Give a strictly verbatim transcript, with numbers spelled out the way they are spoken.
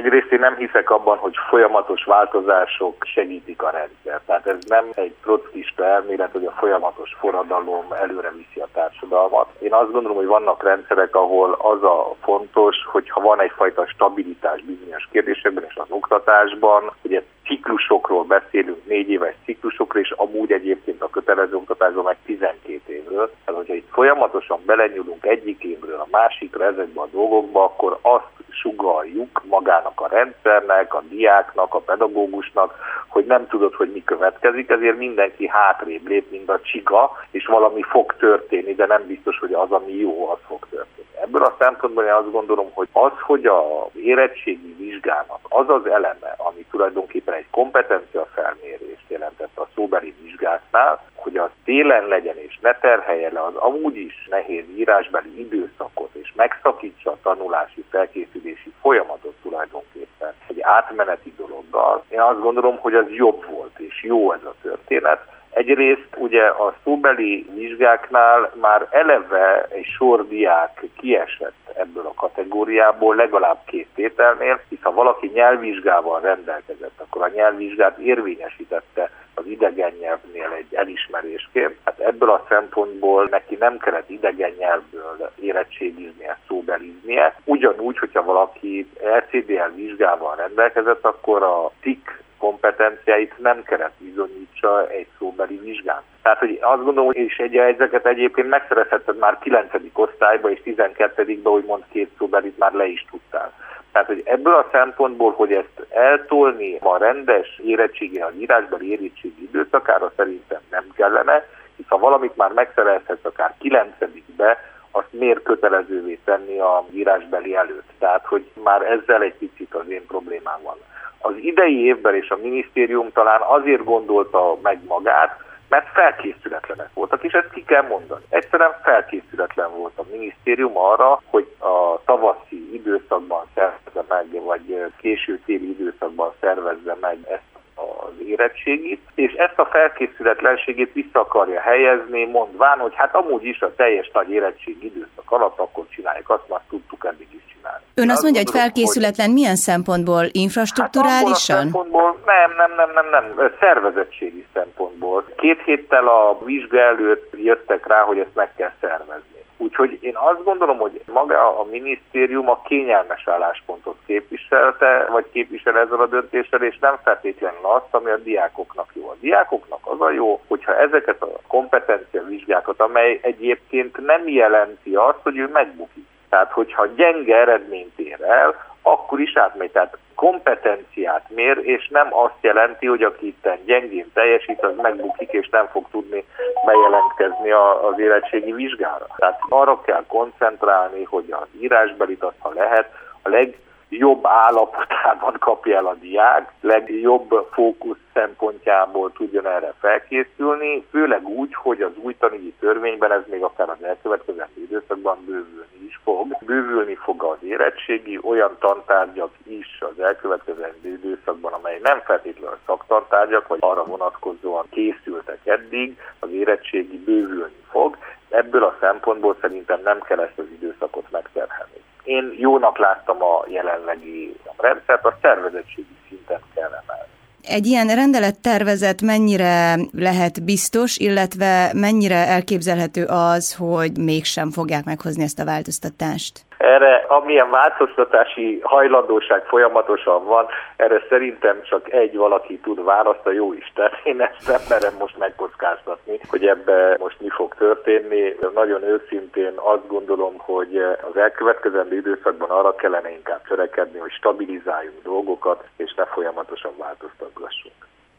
Egyrészt én nem hiszek abban, hogy folyamatos változások segítik a rendszer. Tehát ez nem egy trockista elmélet, hogy a folyamatos forradalom előre viszi a társadalmat. Én azt gondolom, hogy vannak rendszerek, ahol az a fontos, hogyha van egyfajta stabilitás bizonyos kérdésekben és az oktatásban, ugye ciklusokról beszélünk, négy éves ciklusokról, és amúgy egyébként a kötelező oktatásban meg tizenkét évről. Tehát, hogyha itt folyamatosan belenyúlunk egyik évről a másikra ezekbe a dolgokba, akkor azt sugalljuk magának a rendszernek, a diáknak, a pedagógusnak, hogy nem tudod, hogy mi következik, ezért mindenki hátrébb lép, mint a csiga, és valami fog történni, de nem biztos, hogy az, ami jó, az fog történni. Ebből a szempontból én azt gondolom, hogy az, hogy az érettségi vizsgának az az eleme, ami tulajdonképpen egy kompetencia felmérést jelentett a szóbeli vizsgáknál, hogy az télen legyen és ne terhelje le az amúgy is nehéz írásbeli időszakot, és megszakítsa a tanulási, felkészülési folyamatot tulajdonképpen egy átmeneti dologgal. Én azt gondolom, hogy az jobb volt, és jó ez a történet. Egyrészt ugye a szóbeli vizsgáknál már eleve egy sor diák kiesett ebből a kategóriából, legalább két tételnél, hisz ha valaki nyelvvizsgával rendelkezett, akkor a nyelvvizsgát érvényesítette az idegen nyelvnél egy elismerésként. Hát ebből a szempontból neki nem kellett idegen nyelvből érettségiznie, szóbeliznie. Ugyanúgy, hogyha valaki er cé dé el vizsgával rendelkezett, akkor a tik kompetenciáit nem kellett bizonyítsa egy szóbeli vizsgán. Tehát, hogy azt gondolom, és egy ezeket egyébként megszerezhetted már kilencedik osztályba és tizenkettedikben úgymond két szóbelit már le is tudtál. Tehát, hogy ebből a szempontból, hogy ezt eltolni a rendes érettségi, az írásbeli érettségi időszakára szerintem nem kellene, hisz ha valamit már megszerezhetsz akár kilencedikbe, azt miért kötelezővé tenni a írásbeli előtt. Tehát, hogy már ezzel egy picit az én problémám van. Az idei évben és a minisztérium talán azért gondolta meg magát, mert felkészületlenek voltak, és ezt ki kell mondani. Egyszerűen felkészületlen volt a minisztérium arra, hogy a tavaszi időszakban szervezze meg, vagy késő téli időszakban szervezze meg ezt az érettségit, és ezt a felkészületlenségét vissza akarja helyezni, mondván, hogy hát amúgy is a teljes nagy érettségi időszak alatt akkor csináljuk, azt már tudtuk eddig is csinálni. Ön azt, azt mondja, hogy felkészületlen hogy... milyen szempontból? Infrastrukturálisan? Hát szempontból nem, nem, nem, nem, nem, szervezettségi szempontból. Két héttel a vizsga előtt jöttek rá, hogy ezt meg kell szervezni. Úgyhogy én azt gondolom, hogy maga a minisztérium a kényelmes álláspontot képviselte, vagy képvisel ezzel a döntéssel, és nem feltétlenül azt, ami a diákoknak jó. A diákoknak az a jó, hogyha ezeket a kompetencia vizsgákat, amely egyébként nem jelenti azt, hogy ő megbukik. Tehát, hogyha gyenge eredményt ér el, akkor is átmegy. Tehát kompetenciát mér, és nem azt jelenti, hogy aki itten gyengén teljesít, az megbukik, és nem fog tudni bejelentkezni az érettségi vizsgára. Tehát arra kell koncentrálni, hogy az írásbelit azt, ha lehet, a legjobb állapotában kapja el a diák, legjobb fókusz szempontjából tudjon erre felkészülni, főleg úgy, hogy az új tanügyi törvényben ez még akár az elkövetkezendő időszakban bővülni is fog. Bővülni fog az érettségi, olyan tantárgyak is az elkövetkezendő időszakban, amely nem feltétlenül szaktantárgyak, vagy arra vonatkozóan készültek eddig, az érettségi bővülni fog. Ebből a szempontból szerintem nem kell ezt az időszakot megterhelni. Én jónak láttam a jelenlegi rendszert, a szervezettségi szinten kell emelni. Egy ilyen rendelettervezet mennyire lehet biztos, illetve mennyire elképzelhető az, hogy mégsem fogják meghozni ezt a változtatást? Erre, amilyen változtatási hajlandóság folyamatosan van, erre szerintem csak egy valaki tud választ, a Jóisten. Én ezt nem merem most megkockáztatni, hogy ebbe most mi fog történni. Nagyon őszintén azt gondolom, hogy az elkövetkezendő időszakban arra kellene inkább törekedni, hogy stabilizáljunk dolgokat, és ne folyamatosan változtatgassunk.